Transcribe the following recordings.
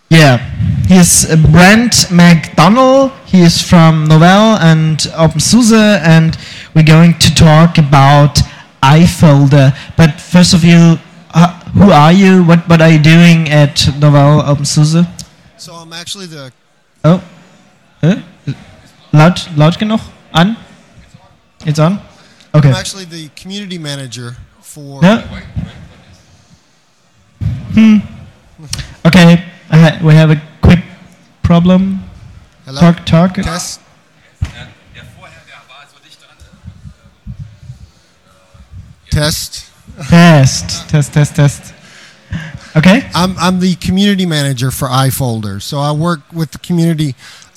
Yeah, he's Brent McDonald. He is from Novell and OpenSUSE, and we're going to talk about iFolder. But first of all, who are you? What are you doing at Novell OpenSUSE? So I'm actually the... Oh, laut genug? An? It's on? Okay. I'm actually the community manager for... Yeah? Okay, we have a quick problem. Hello? Talk. Test. Test. Okay. I'm the community manager for iFolder. So I work with the community,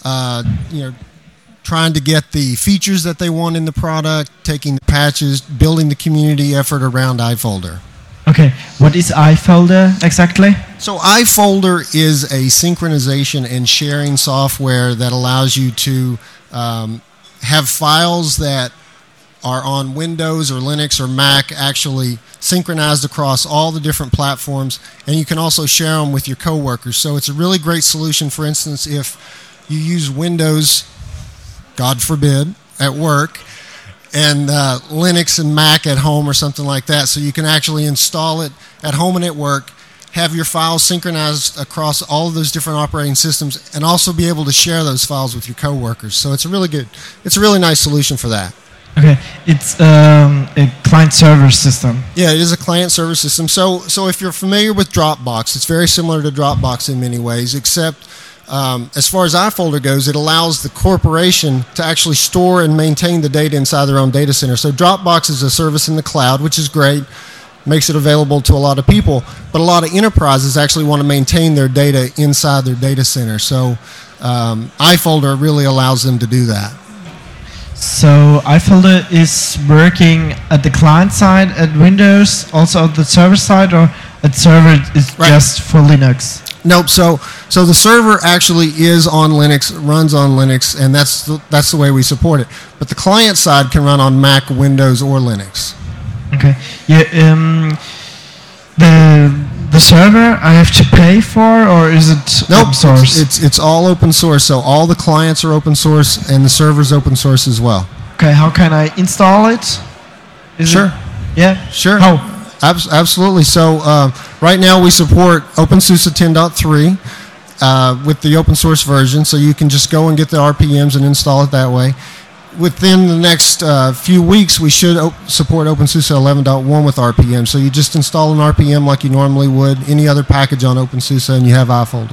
trying to get the features that they want in the product, taking the patches, building the community effort around iFolder. Okay, what is iFolder exactly? So iFolder is a synchronization and sharing software that allows you to have files that are on Windows or Linux or Mac actually synchronized across all the different platforms, and you can also share them with your coworkers. So it's a really great solution. For instance, if you use Windows, God forbid, at work, and Linux and Mac at home or something like that, so you can actually install it at home and at work, have your files synchronized across all of those different operating systems, and also be able to share those files with your coworkers. So it's a really nice solution for that. Okay, it's a client-server system. Yeah, it is a client-server system. So if you're familiar with Dropbox, it's very similar to Dropbox in many ways, except as far as iFolder goes, it allows the corporation to actually store and maintain the data inside their own data center. So Dropbox is a service in the cloud, which is great, makes it available to a lot of people, but a lot of enterprises actually want to maintain their data inside their data center. So iFolder really allows them to do that. So iFolder is working at the client side at Windows, also at the server side, or at server is just for Linux? Nope. So the server actually is on Linux, runs on Linux, and that's the way we support it. But the client side can run on Mac, Windows, or Linux. Okay. Yeah. The server I have to pay for, or is it open source? It's all open source. So all the clients are open source, and the server's open source as well. Okay. How can I install it? Sure. Yeah. Sure. How? Absolutely. So right now we support OpenSUSE 10.3 with the open source version, so you can just go and get the RPMs and install it that way. Within the next few weeks, we should support OpenSUSE 11.1 with RPM. So you just install an RPM like you normally would any other package on OpenSUSE, and you have iFolder.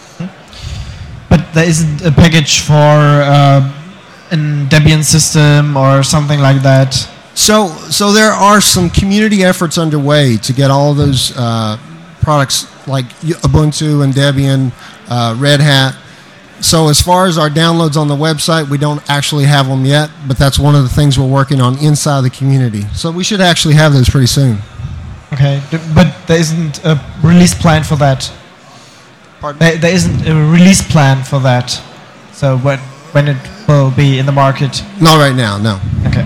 But there isn't a package for a Debian system or something like that? So there are some community efforts underway to get all of those products like Ubuntu and Debian, Red Hat. So as far as our downloads on the website, we don't actually have them yet, but that's one of the things we're working on inside the community. So we should actually have those pretty soon. Okay, but there isn't a release plan for that? Pardon? There isn't a release plan for that? So when it will be in the market? Not right now, no. Okay.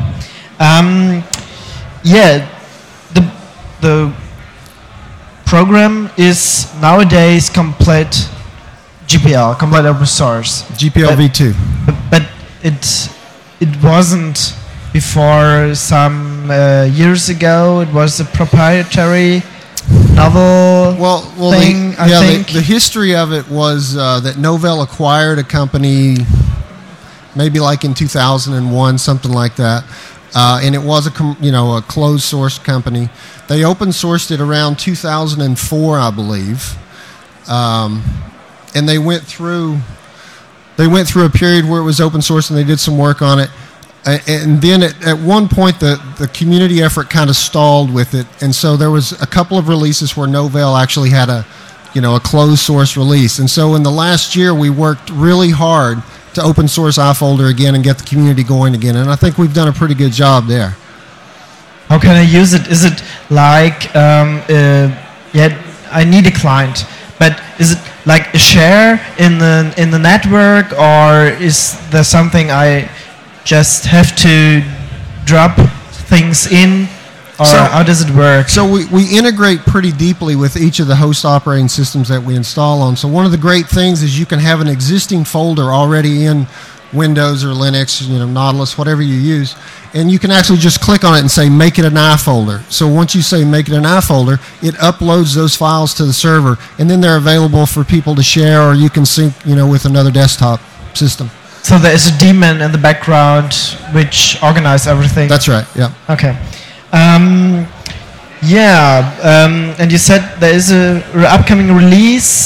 Yeah, the program is nowadays complete GPL, complete open source. GPL v2. But it wasn't before some years ago. It was a proprietary novel thing, I think. The history of it was that Novell acquired a company maybe like in 2001, something like that. And it was a closed source company. They open sourced it around 2004, I believe. And they went through a period where it was open source, and they did some work on it. And then at one point, the community effort kind of stalled with it, and so there was a couple of releases where Novell actually had a closed source release. And so in the last year, we worked really hard to open source iFolder again and get the community going again, and I think we've done a pretty good job there. How can I use it? Is it like I need a client, but is it like a share in the network, or is there something I just have to drop things in Or how does it work? So we integrate pretty deeply with each of the host operating systems that we install on. So one of the great things is you can have an existing folder already in Windows or Linux, Nautilus, whatever you use, and you can actually just click on it and say, make it an iFolder. So once you say make it an iFolder, it uploads those files to the server, and then they're available for people to share, or you can sync, with another desktop system. So there is a daemon in the background which organizes everything. That's right, yeah. Okay. And you said there is a upcoming release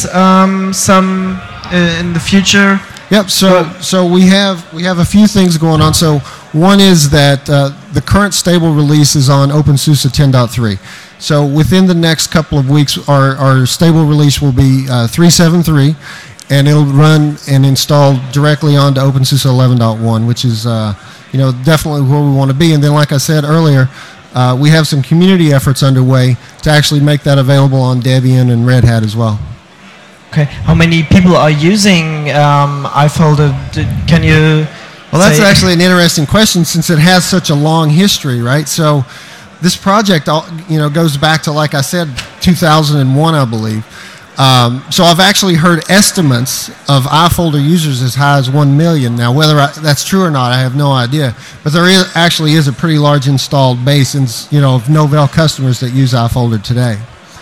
in the future. Yep. So we have a few things going on. So one is that the current stable release is on OpenSUSE 10.3. So within the next couple of weeks, our stable release will be 3.7.3, and it'll run and install directly onto OpenSUSE 11.1, which is definitely where we want to be. And then, like I said earlier, we have some community efforts underway to actually make that available on Debian and Red Hat as well. Okay. How many people are using iFolder? Can you? Well, that's actually an interesting question since it has such a long history, right? So this project, goes back to, like I said, 2001, I believe. So I've actually heard estimates of iFolder users as high as 1 million. Now, whether that's true or not, I have no idea. But there actually is a pretty large installed base, of Novell customers that use iFolder today.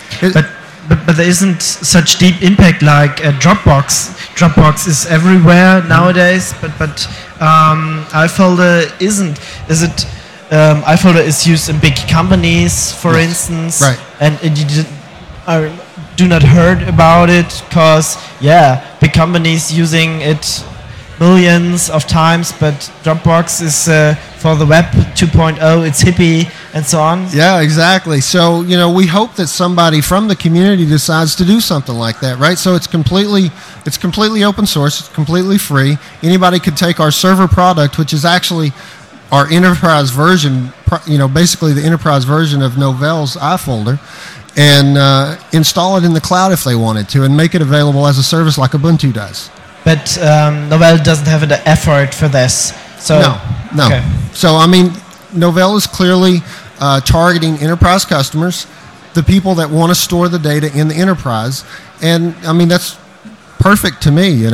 But there isn't such deep impact like Dropbox. Dropbox is everywhere nowadays, but iFolder isn't. Is it? iFolder is used in big companies, for instance, right? And you do not heard about it because big companies using it millions of times, but Dropbox is for the web 2.0, it's hippie and so on. Yeah, exactly. So, we hope that somebody from the community decides to do something like that, right? So it's completely open source, it's completely free. Anybody could take our server product, which is actually our enterprise version, basically the enterprise version of Novell's iFolder, and install it in the cloud if they wanted to, and make it available as a service like Ubuntu does. But Novell doesn't have the effort for this. So No. Okay. So, Novell is clearly targeting enterprise customers, the people that want to store the data in the enterprise. And, that's perfect to me,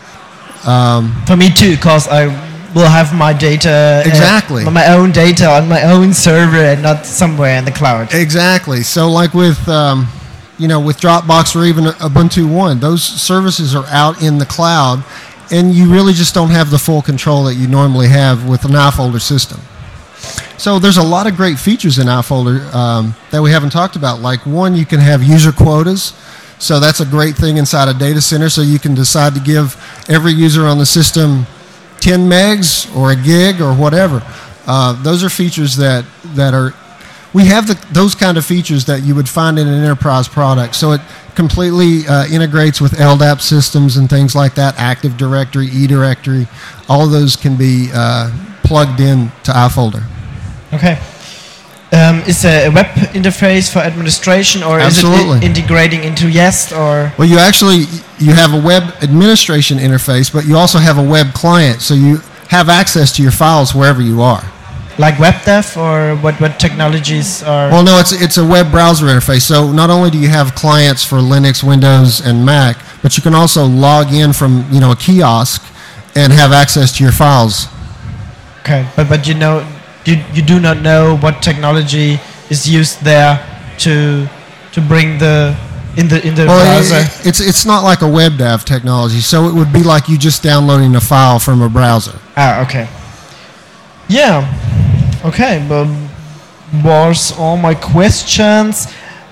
For me too, because I will have my data, exactly, my own data on my own server and not somewhere in the cloud. Exactly. So like with with Dropbox or even Ubuntu One, those services are out in the cloud, and you really just don't have the full control that you normally have with an iFolder system. So there's a lot of great features in iFolder that we haven't talked about. Like one, you can have user quotas. So that's a great thing inside a data center. So you can decide to give every user on the system 10 megs or a gig or whatever. Those are features that are, we have those kind of features that you would find in an enterprise product. So it completely integrates with LDAP systems and things like that, Active Directory, eDirectory. All of those can be plugged in to iFolder. Okay. Is there a web interface for administration, or Absolutely. Is it integrating into Jest? Or well, you have a web administration interface, but you also have a web client, so you have access to your files wherever you are. Like WebDev, or what technologies are? Well, no, it's a web browser interface. So not only do you have clients for Linux, Windows, and Mac, but you can also log in from a kiosk and have access to your files. Okay, but you do not know what technology is used there to bring the browser. It's not like a WebDAV technology, so it would be like you just downloading a file from a browser. Okay. Yeah. Okay. But was all my questions.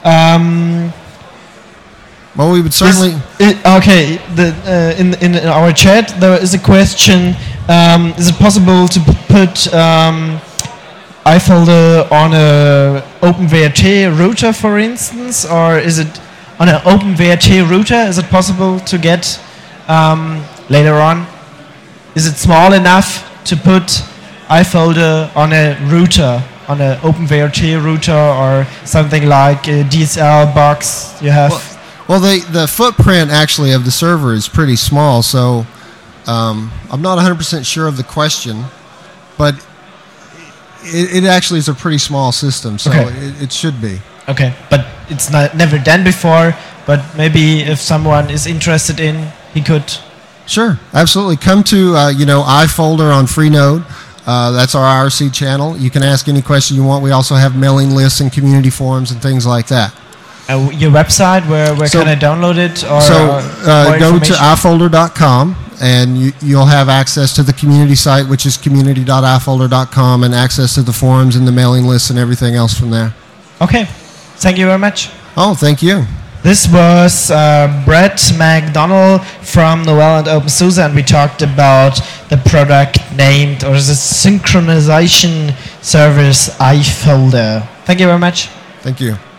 Well, we would certainly. Okay. In our chat there is a question. Is it possible to put iFolder on a OpenWrt router, for instance, or is it on an OpenWrt router? Is it possible to get later on? Is it small enough to put iFolder on a router, on an OpenWrt router, or something like a DSL box you have? Well, the footprint actually of the server is pretty small, so I'm not 100% sure of the question, but It actually is a pretty small system, so Okay. it should be. Okay, but it's not never done before. But maybe if someone is interested in, he could. Sure, absolutely. Come to iFolder on Freenode. That's our IRC channel. You can ask any question you want. We also have mailing lists and community forums and things like that. Your website, where So- can I download it? Or more Go to information? ifolder.com and you'll have access to the community site, which is community.ifolder.com, and access to the forums and the mailing lists and everything else from there. Okay, thank you very much. Oh, thank you. This was Brett McDonald from Novell and OpenSUSE, and we talked about the product named, or the synchronization service iFolder. Thank you very much. Thank you.